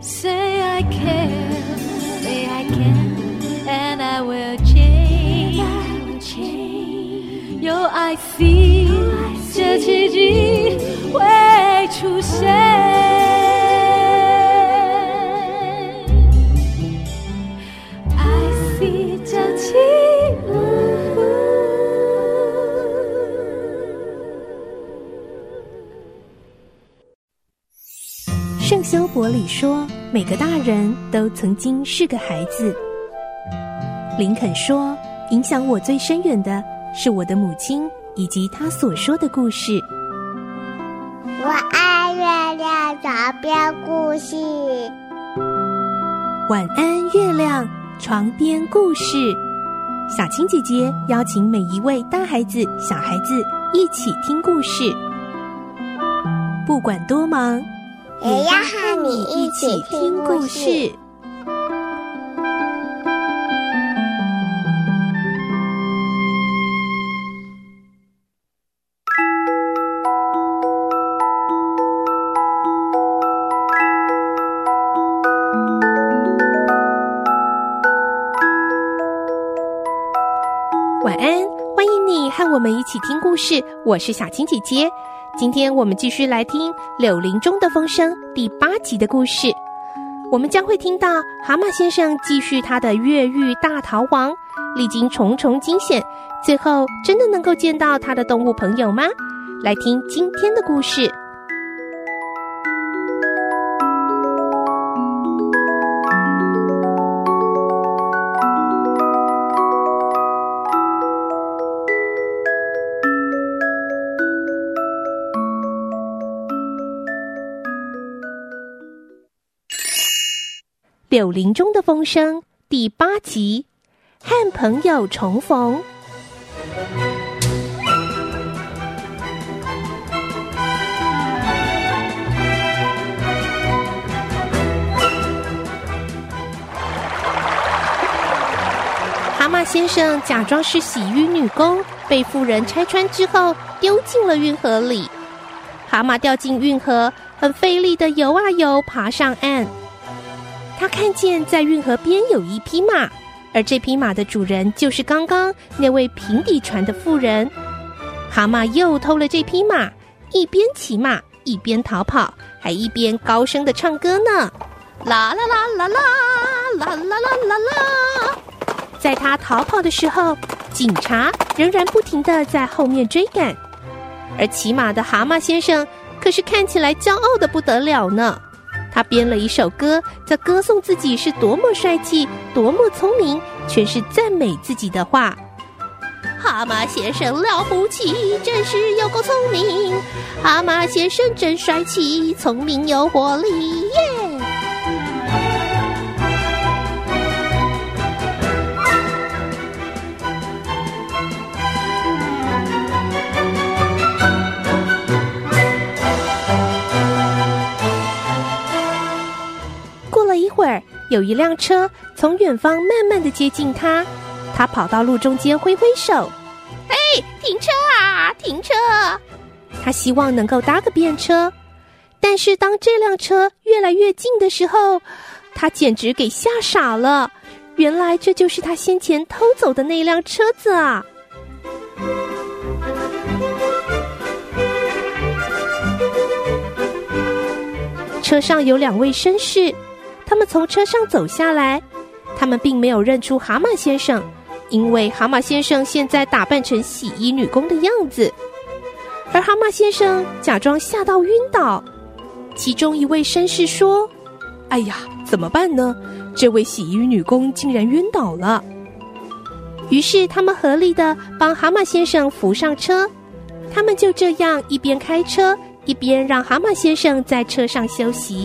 Say I can, say I can, and I will change.有I feel， 这奇迹会出现。I see 这奇迹。 圣修伯里说，每个大人都曾经是个孩子。林肯说，影响我最深远的是我的母亲以及她所说的故事。 我爱月亮床边故事。 晚安，月亮床边故事。小青姐姐邀请每一位大孩子、小孩子一起听故事，不管多忙， 也要和你一起听故事。 晚安，欢迎你和我们一起听故事，我是小青姐姐。今天我们继续来听《柳林中的风声》第8集的故事。我们将会听到蛤蟆先生继续他的越狱大逃亡，历经重重惊险，最后真的能够见到他的动物朋友吗？来听今天的故事。柳林中的风声第8集，和朋友重逢。蛤蟆先生假装是洗浴女工，被妇人拆穿之后丢进了运河里。蛤蟆掉进运河，很费力地游啊游，爬上岸。他看见在运河边有一匹马，而这匹马的主人就是刚刚那位平底船的妇人。蛤蟆又偷了这匹马，一边骑马一边逃跑，还一边高声地唱歌呢。啦啦啦啦啦啦啦啦啦啦！在他逃跑的时候，警察仍然不停地在后面追赶，而骑马的蛤蟆先生可是看起来骄傲得不得了呢。他编了一首歌，在歌颂自己是多么帅气，多么聪明，全是赞美自己的话。蛤蟆先生了不起，真是有够聪明。蛤蟆先生真帅气，聪明有活力耶！一会儿，有一辆车从远方慢慢地接近他，他跑到路中间挥挥手：“嘿，停车啊，停车！”他希望能够搭个便车，但是当这辆车越来越近的时候，他简直给吓傻了。原来这就是他先前偷走的那辆车子啊！车上有2位绅士。他们从车上走下来，他们并没有认出蛤蟆先生，因为蛤蟆先生现在打扮成洗衣女工的样子，而蛤蟆先生假装吓到晕倒。其中一位绅士说：“哎呀，怎么办呢？这位洗衣女工竟然晕倒了。”于是他们合力地帮蛤蟆先生扶上车，他们就这样一边开车，一边让蛤蟆先生在车上休息。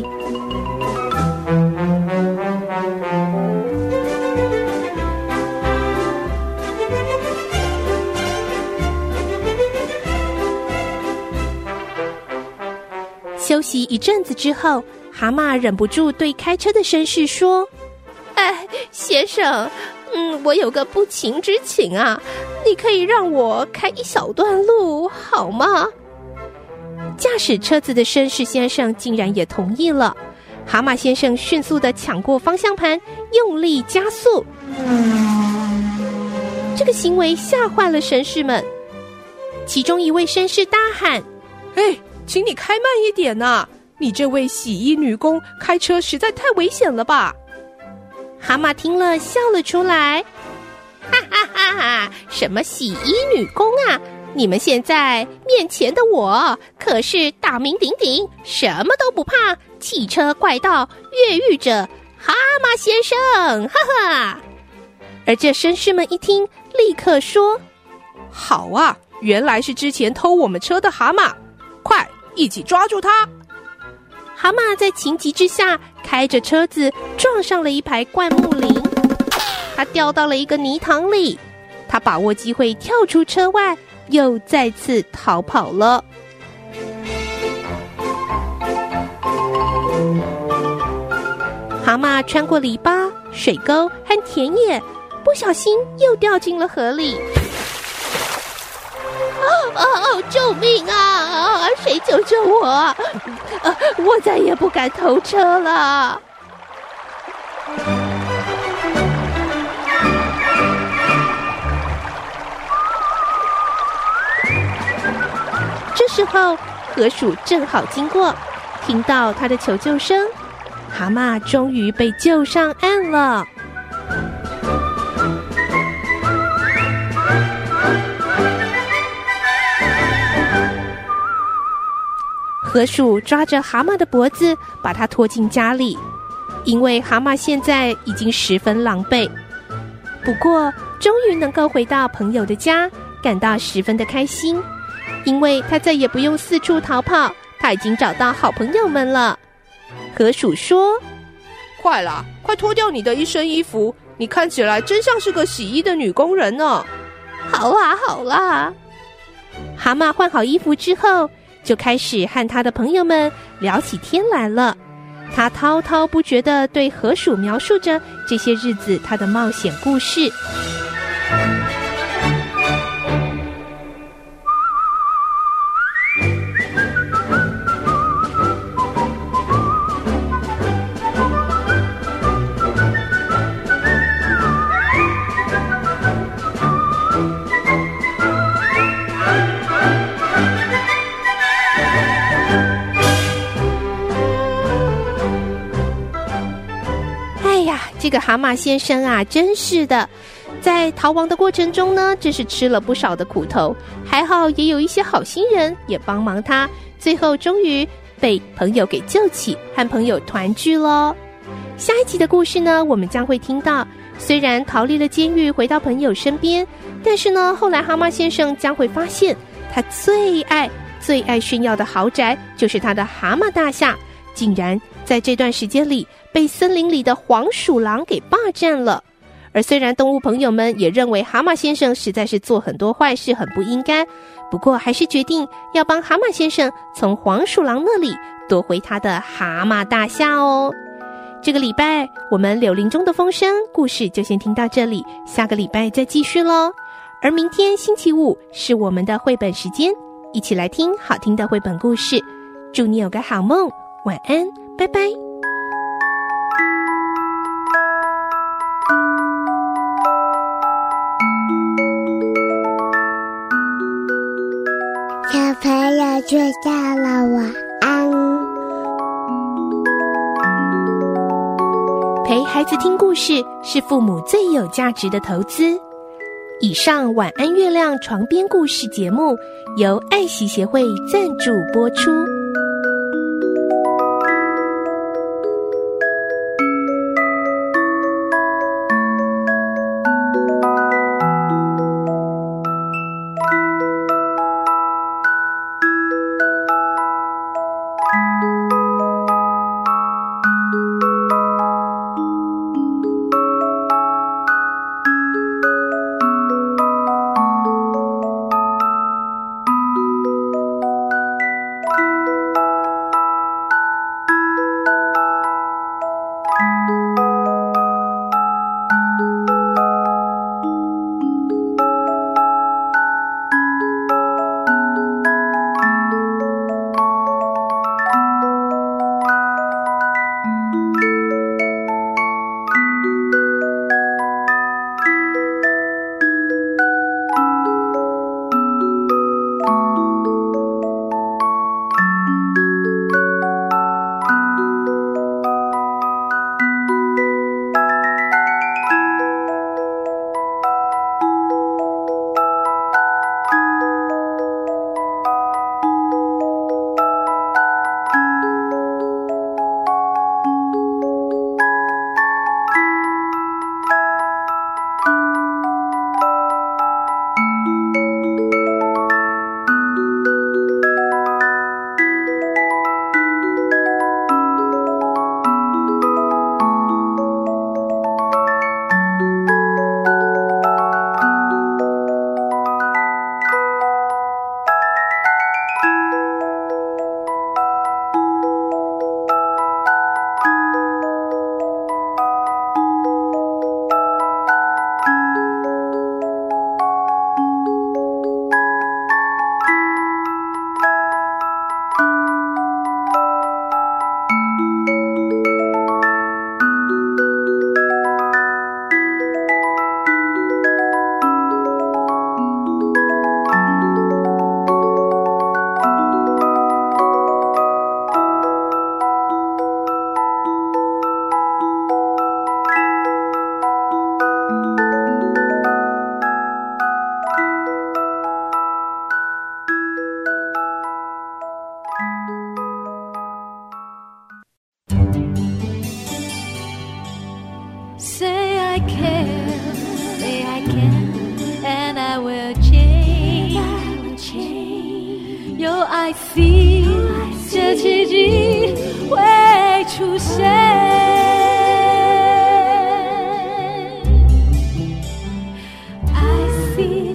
休息一阵子之后，蛤蟆忍不住对开车的绅士说：“哎，先生，我有个不情之请啊，你可以让我开一小段路好吗？”驾驶车子的绅士先生竟然也同意了。 蛤蟆先生迅速地抢过方向盘，用力加速。这个行为吓坏了绅士们，其中一位绅士大喊：“ 哎，请你开慢一点啊！你这位洗衣女工开车实在太危险了吧！” 蛤蟆听了笑了出来，哈哈哈哈！什么洗衣女工啊？你们现在面前的我可是大名鼎鼎，什么都不怕，汽车怪盗越狱者蛤蟆先生，哈哈！而这绅士们一听，立刻说：“ 好啊，原来是之前偷我们车的蛤蟆，快一起抓住他！” 蛤蟆在情急之下，开着车子撞上了一排灌木林，他掉到了一个泥塘里，他把握机会跳出车外，又再次逃跑了。蛤蟆穿过篱笆、水沟和田野，不小心又掉进了河里。救命啊！谁救救我！我再也不敢偷车了。这时候，河鼠正好经过，听到他的求救声，蛤蟆终于被救上岸了。河鼠抓着蛤蟆的脖子，把它拖进家里，因为蛤蟆现在已经十分狼狈。不过，终于能够回到朋友的家，感到十分的开心，因为他再也不用四处逃跑，他已经找到好朋友们了。河鼠说：“ 快啦，快脱掉你的一身衣服，你看起来真像是个洗衣的女工人呢。”“ 好啦，好啦。”蛤蟆换好衣服之后，就开始和他的朋友们聊起天来了。他滔滔不绝地对河鼠描述着这些日子他的冒险故事。这个蛤蟆先生啊，真是的，在逃亡的过程中呢，真是吃了不少的苦头，还好也有一些好心人也帮忙他，最后终于被朋友给救起，和朋友团聚咯。下一集的故事呢，我们将会听到，虽然逃离了监狱回到朋友身边，但是呢，后来蛤蟆先生将会发现，他最爱炫耀的豪宅就是他的蛤蟆大厦，竟然在这段时间里被森林里的黄鼠狼给霸占了。而虽然动物朋友们也认为蛤蟆先生实在是做很多坏事，很不应该，不过还是决定要帮蛤蟆先生从黄鼠狼那里夺回他的蛤蟆大厦哦。这个礼拜我们柳林中的风声故事就先听到这里，下个礼拜再继续咯。而明天星期五是我们的绘本时间，一起来听好听的绘本故事。祝你有个好梦，晚安，拜拜。 小朋友睡觉了，晚安。 陪孩子听故事是父母最有价值的投资。以上晚安月亮床边故事节目由爱惜协会赞助播出。 care, say I can, and I will change.有爱 see， 这奇迹会出现。I see